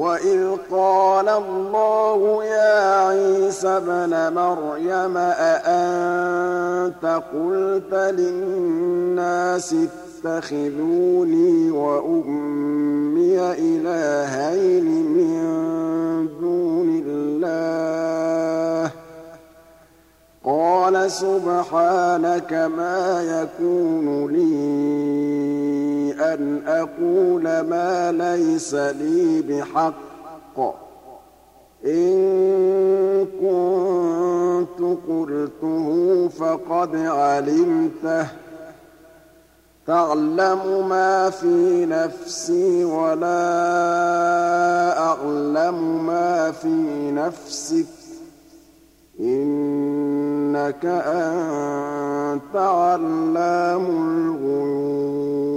وَإِذْ قَالَ اللَّهُ يَا عِيسَى ابْنَ مَرْيَمَ أَأَنتَ قُلْتَ لِلنَّاسِ اتَّخِذُونِي وَأُمِّيَ إِلَٰهَيْنِ مِن دُونِ اللَّهِ ۖ قَالَ سُبْحَانَكَ مَا يَكُونُ لِي أَنْ أَقُولَ مَا لَيْسَ لِي بِحَقٍّ ۚ إِن كُنتُ قُلْتُهُ فَقَدْ عَلِمْتَهُ ۚ تَعْلَمُ مَا فِي نَفْسِي وَلَا أَعْلَمُ مَا فِي نَفْسِكَ ۚ إِنَّكَ أَنتَ عَلَّامُ الْغُيُوبِ